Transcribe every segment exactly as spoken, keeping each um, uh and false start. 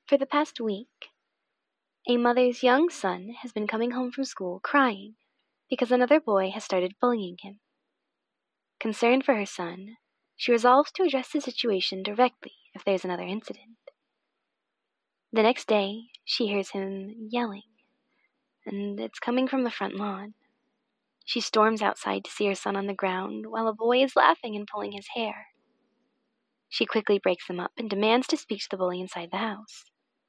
For the past week, a mother's young son has been coming home from school crying because another boy has started bullying him. Concerned for her son, she resolves to address the situation directly if there's another incident. The next day, she hears him yelling, and it's coming from the front lawn. She storms outside to see her son on the ground while a boy is laughing and pulling his hair. She quickly breaks him up and demands to speak to the bully inside the house.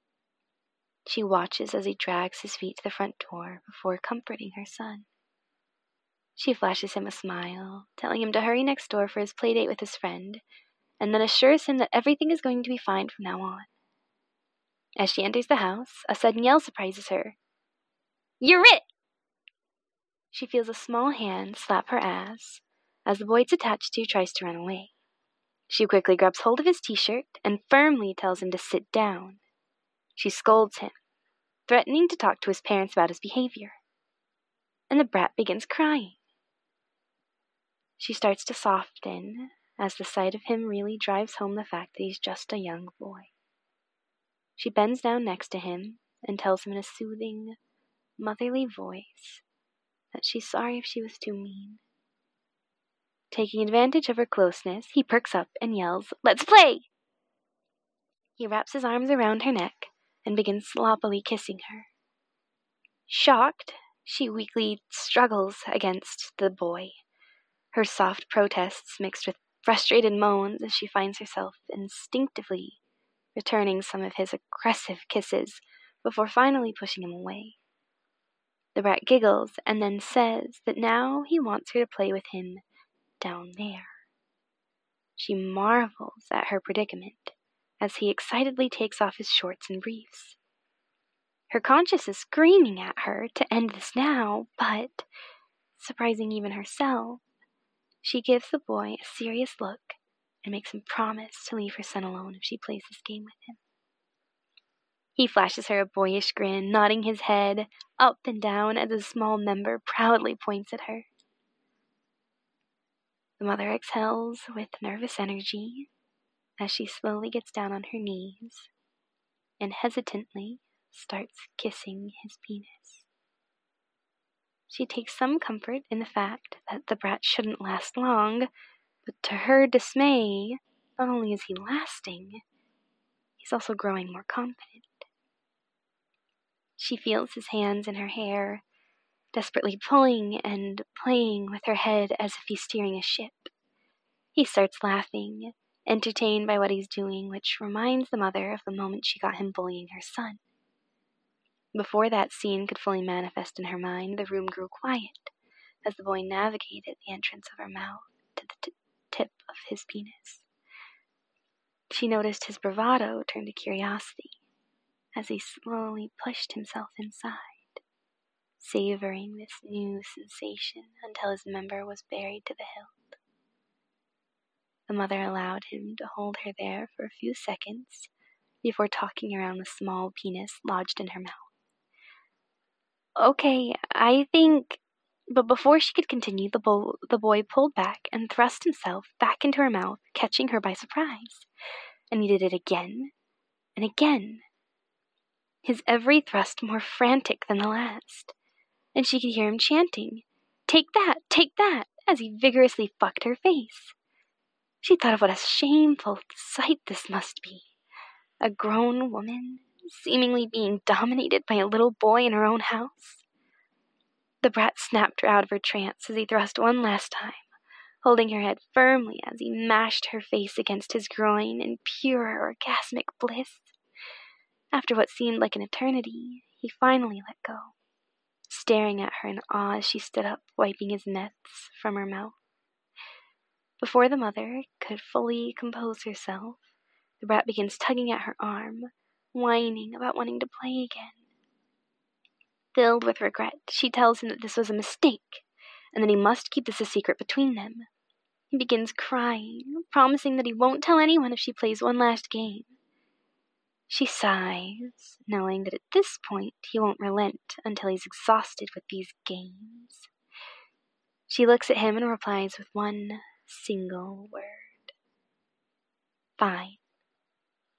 She watches as he drags his feet to the front door before comforting her son. She flashes him a smile, telling him to hurry next door for his playdate with his friend, and then assures him that everything is going to be fine from now on. As she enters the house, a sudden yell surprises her. "You're it!" She feels a small hand slap her ass as the boy it's attached to tries to run away. She quickly grabs hold of his t-shirt and firmly tells him to sit down. She scolds him, threatening to talk to his parents about his behavior. And the brat begins crying. She starts to soften as the sight of him really drives home the fact that he's just a young boy. She bends down next to him and tells him in a soothing, motherly voice that she's sorry if she was too mean. Taking advantage of her closeness, he perks up and yells, "Let's play!" He wraps his arms around her neck and begins sloppily kissing her. Shocked, she weakly struggles against the boy, her soft protests mixed with frustrated moans as she finds herself instinctively returning some of his aggressive kisses before finally pushing him away. The brat giggles and then says that now he wants her to play with him down there. She marvels at her predicament as he excitedly takes off his shorts and briefs. Her conscience is screaming at her to end this now, but, surprising even herself, she gives the boy a serious look and makes him promise to leave her son alone if she plays this game with him. He flashes her a boyish grin, nodding his head up and down as a small member proudly points at her. The mother exhales with nervous energy as she slowly gets down on her knees and hesitantly starts kissing his penis. She takes some comfort in the fact that the brat shouldn't last long, but to her dismay, not only is he lasting, he's also growing more confident. She feels his hands in her hair, desperately pulling and playing with her head as if he's steering a ship. He starts laughing, entertained by what he's doing, which reminds the mother of the moment she got him bullying her son. Before that scene could fully manifest in her mind, the room grew quiet as the boy navigated the entrance of her mouth to the t- tip of his penis. She noticed his bravado turn to curiosity as he slowly pushed himself inside, savoring this new sensation until his member was buried to the hilt. The mother allowed him to hold her there for a few seconds before talking around the small penis lodged in her mouth. "Okay, I think..." But before she could continue, the, bo- the boy pulled back and thrust himself back into her mouth, catching her by surprise. And he did it again and again, his every thrust more frantic than the last, and she could hear him chanting, "Take that, take that," as he vigorously fucked her face. She thought of what a shameful sight this must be. A grown woman seemingly being dominated by a little boy in her own house. The brat snapped her out of her trance as he thrust one last time, holding her head firmly as he mashed her face against his groin in pure orgasmic bliss. After what seemed like an eternity, he finally let go, staring at her in awe as she stood up, wiping his nets from her mouth. Before the mother could fully compose herself, the brat begins tugging at her arm, whining about wanting to play again. Filled with regret, she tells him that this was a mistake, and that he must keep this a secret between them. He begins crying, promising that he won't tell anyone if she plays one last game. She sighs, knowing that at this point he won't relent until he's exhausted with these games. She looks at him and replies with one single word. "Fine."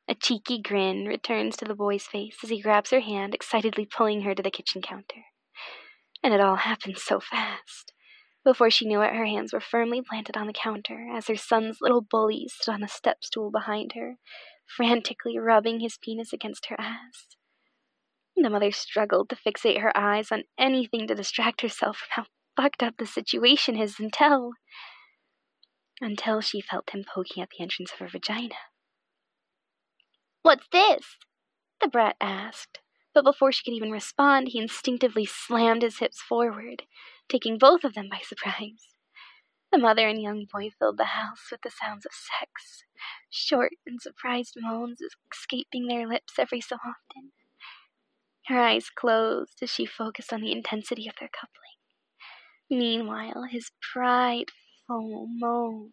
A cheeky grin returns to the boy's face as he grabs her hand, excitedly pulling her to the kitchen counter. And it all happened so fast. Before she knew it, her hands were firmly planted on the counter as her son's little bully stood on a step stool behind her, frantically rubbing his penis against her ass. The mother struggled to fixate her eyes on anything to distract herself from how fucked up the situation is until... until she felt him poking at the entrance of her vagina. "What's this?" the brat asked, but before she could even respond, he instinctively slammed his hips forward, taking both of them by surprise. The mother and young boy filled the house with the sounds of sex, short and surprised moans escaping their lips every so often. Her eyes closed as she focused on the intensity of their coupling. Meanwhile, his prideful moans,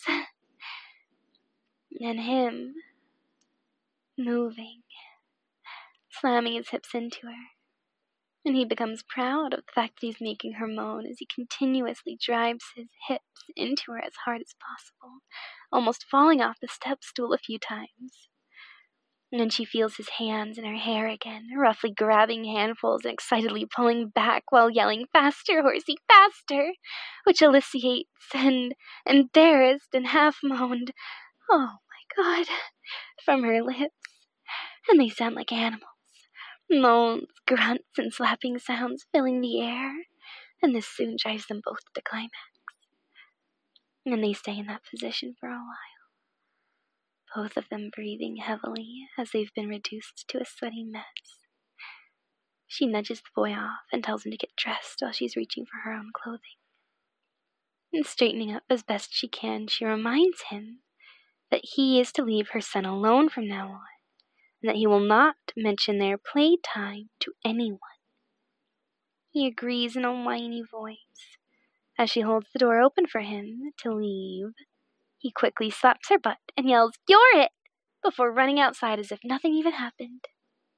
and him moving, slamming his hips into her. And he becomes proud of the fact that he's making her moan as he continuously drives his hips into her as hard as possible, almost falling off the step stool a few times. And then she feels his hands in her hair again, roughly grabbing handfuls and excitedly pulling back while yelling, "Faster, horsey, faster!" which elicites and embarrassed and half-moaned, "Oh my God," from her lips. And they sound like animals. Moans, grunts, and slapping sounds filling the air, and this soon drives them both to the climax. And they stay in that position for a while, both of them breathing heavily as they've been reduced to a sweaty mess. She nudges the boy off and tells him to get dressed while she's reaching for her own clothing. And straightening up as best she can, she reminds him that he is to leave her son alone from now on, and that he will not mention their playtime to anyone. He agrees in a whiny voice. As she holds the door open for him to leave, he quickly slaps her butt and yells, "You're it!" before running outside as if nothing even happened.